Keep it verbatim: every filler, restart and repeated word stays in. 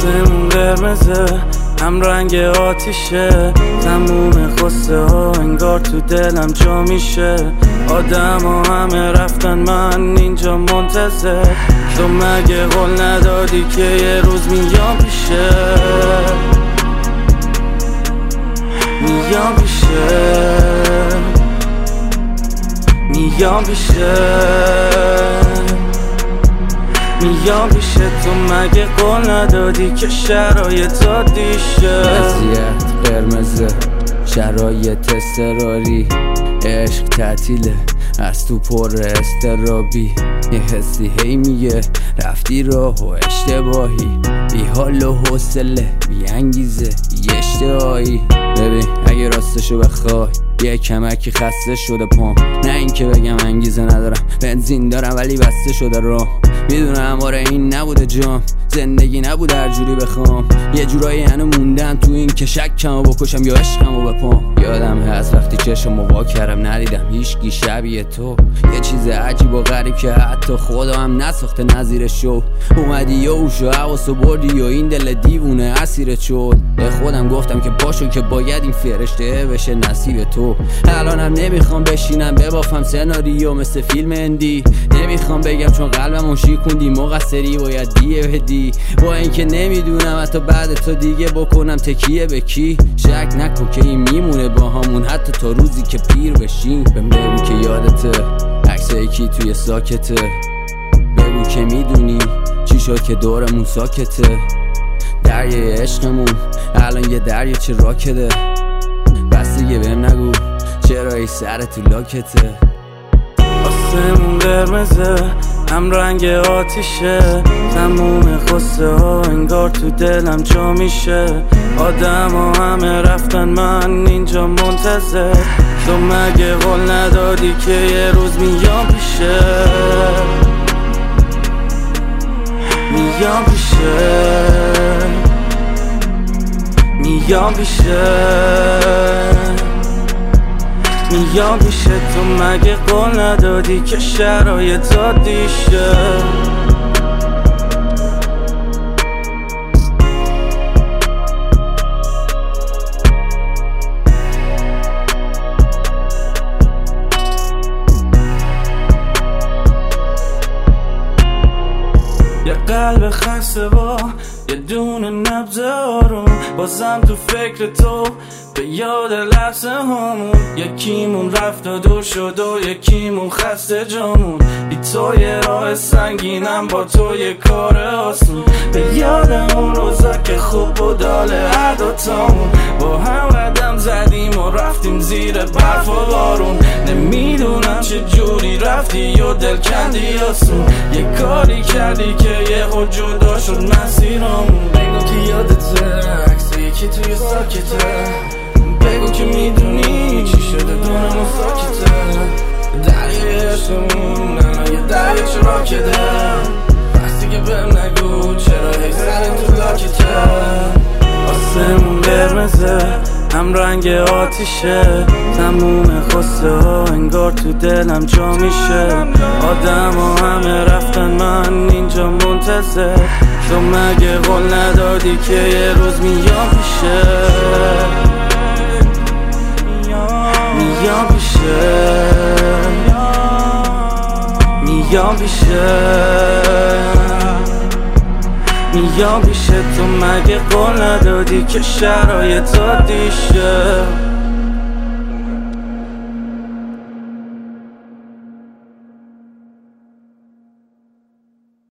آسمون قرمزه هم رنگ آتیشه، تموم خسته ها انگار تو دلم جا میشه. آدم ها همه رفتن من اینجا منتظر، تو مگه قول ندادی که یه روز میام پیشه، میام پیشه، میام پیشه، میام پیشه. تو مگه قول ندادی که شرایط عادیشه؟ وضعیت قرمزه، شرایط اضطراری، عشق تعطیله، از تو پر استرابی. یه حسی هی میگه رفتی راه و اشتباهی، بی حال و حوصله، بی انگیزه، بی اشتهایی. ببین اگه راستشو بخوای یه کمکی خسته شده پام، نه اینکه بگم انگیزه ندارم، بنزین دارم ولی بسته شده راه. میدونم آره این نبوده جام، زندگی نبوده هر جوری بخوام. یه جورایی هنو موندم تو این که شکمو بکشم یا عشقمو بپام. یادم هست وقتی چشمو وا کردم ندیدم هیچکی شبیه تو، یه چیز عجیب و غریب که حتی خدا هم نساخته نظیرش شو. اومدی و اوشو حواسو بردی و این دل دیوونه اسیرت شد. به خودم گفتم که باشو که باید این فرشته بشه نصیب تو. الانم نمیخوام بشینم ببافم سناریو مثل فیلم اندی، نمیخوام بگم چون قلبمو شیکوندی مقصری باید دیه بدی. با اینکه نمیدونم حتی بعد تو دیگه بکنم تکیه به کی. شک نکن که این میمونه با همون حتی تا روزی که پیر بشیم. بهم بگو که یادته عکس یکی توی ساکته، بگو که میدونی چی شد که دورمون ساکته. دریای عشقمون الان یه دریا چه راکده، بس دیگه بهم نگو چرا ای سر تو لاکته. آسمون قرمزه هم رنگ آتیشه، تموم خسته ها انگار تو دلم جا میشه. آدم ها همه رفتن من اینجا منتظر، تو مگه قول ندادی که یه روز میام پیشه، میام پیشه، میام پیشه، میام پیشه. تو مگه قول ندادی که شرایط عادیشه؟ یه قلب خسته با یه دونه نبض آروم، بازم تو فکر تو به یاد لحظه همون. یکیمون رفت و دور شد و یکیمون خسته جامون، بی تو یه راه سنگینم با تو یه کار آسون. به یاد اون روزا که خوب و داله هر دوتامون با هم قدم زدیم و رفتیم زیر برف و بارون. نمیدونم چه جوری رفتی و دل کندی آسون، یه کاری کردی که یه خود جدا شد مسیرمون. بگو که یادته عکس یکی توی ساکته، بگو که میدونی چی شده دونم و ساکته. دریای عشقمون الان یه دریا چه راکده، پس دیگه بهم نگو چرا هی سر تو لاکته. آسمون قرمزه هم رنگ آتیشه، تموم خسته ها انگار تو دلم جا میشه. آدم ها همه رفتن من اینجا منتظر، تو مگه قول ندادی که یه روز میام پیشه، میام پیشه، میام پیشه، میام پیشه. تو مگه قول ندادی که شرایط عادیشه؟